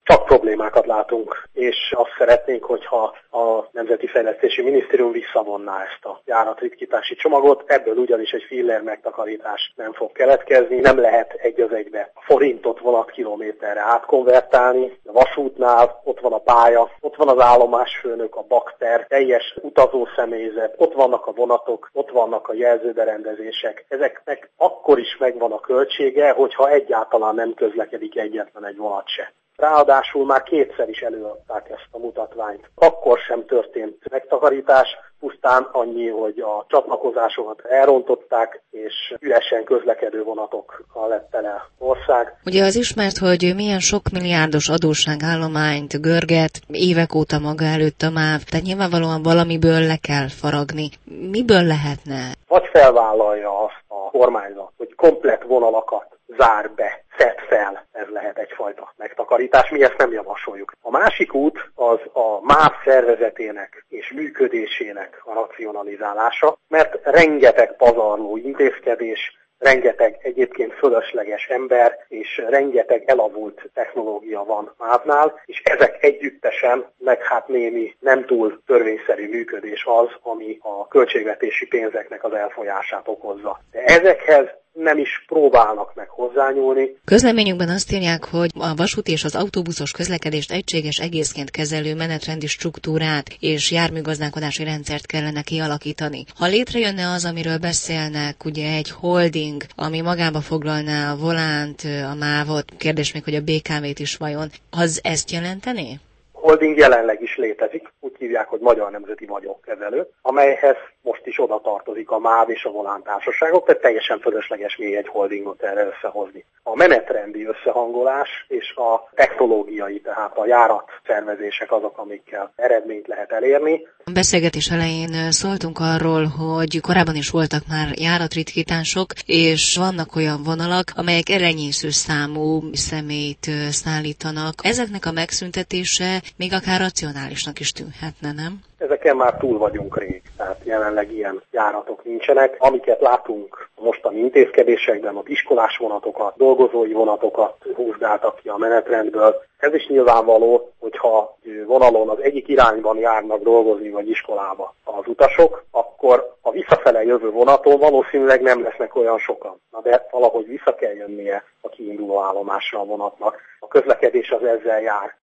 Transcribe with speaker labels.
Speaker 1: Csak problémákat látunk, és azt szeretnénk, hogyha a Nemzeti Fejlesztési Minisztérium visszavonná ezt a járatritkítási csomagot, ebből ugyanis egy fillér megtakarítás nem fog keletkezni, nem lehet egy az egybe a forintot vonatkilométerre átkonvertálni. A vasútnál ott van a pálya, ott van az állomásfőnök, a bakter, teljes utazószemélyzet, ott vannak a vonatok, ott vannak a jelzőberendezések. Ezeknek akkor is megvan a költsége, hogyha egyáltalán nem közlekedik egyetlen egy vonat se. Ráadásul már kétszer is előadták ezt a mutatványt. Akkor sem történt megtakarítás, pusztán annyi, hogy a csatlakozásokat elrontották, és üresen közlekedő vonatokkal lett tele ország.
Speaker 2: Ugye az ismert, hogy milyen sok milliárdos adósságállományt görget évek óta maga előtt a MÁV, tehát nyilvánvalóan valamiből le kell faragni. Miből lehetne?
Speaker 1: Vagy felvállalja azt a kormányzat, hogy komplett vonalakat zár be, szed fel, ez lehet egyfajta megtakarítás, mi ezt nem javasoljuk. A másik út az a MÁV szervezetének és működésének a racionalizálása, mert rengeteg pazarló intézkedés, rengeteg egyébként fölösleges ember és rengeteg elavult technológia van MÁV-nál, és ezek együttesen, meg hát némi nem túl törvényszerű működés az, ami a költségvetési pénzeknek az elfolyását okozza. De ezekhez nem is próbálnak meg hozzányúlni.
Speaker 2: Közleményükben azt írják, hogy a vasúti és az autóbuszos közlekedést egységes egészként kezelő menetrendi struktúrát és járműgazdálkodási rendszert kellene kialakítani. Ha létrejönne az, amiről beszélnek, ugye egy holding, ami magába foglalná a volánt, a MÁV-ot, kérdés még, hogy a BKV-t is vajon, az ezt jelentené?
Speaker 1: Holding jelenleg is létezik, úgy hívják, hogy Magyar Nemzeti Vagyonkezelő, amelyhez most is oda tartozik a MÁV és a volántársaságok, tehát teljesen fölösleges még egy holdingot erre összehozni. A menetrendi összehangolás és a technológiai, tehát a járatszervezések azok, amikkel eredményt lehet elérni.
Speaker 2: A beszélgetés elején szóltunk arról, hogy korábban is voltak már járatritkítások, és vannak olyan vonalak, amelyek elenyésző számú személyt szállítanak. Ezeknek a megszüntetése még akár racionálisnak is tűnhetne, nem?
Speaker 1: Ezeken már túl vagyunk rég, tehát jelenleg ilyen járatok nincsenek. Amiket látunk a mostani intézkedésekben, az iskolás vonatokat, dolgozói vonatokat húzgáltak ki a menetrendből. Ez is nyilvánvaló, hogyha vonalon az egyik irányban járnak dolgozni vagy iskolába az utasok, akkor a visszafele jövő vonaton valószínűleg nem lesznek olyan sokan. De valahogy vissza kell jönnie a kiinduló állomásra a vonatnak. A közlekedés az ezzel jár.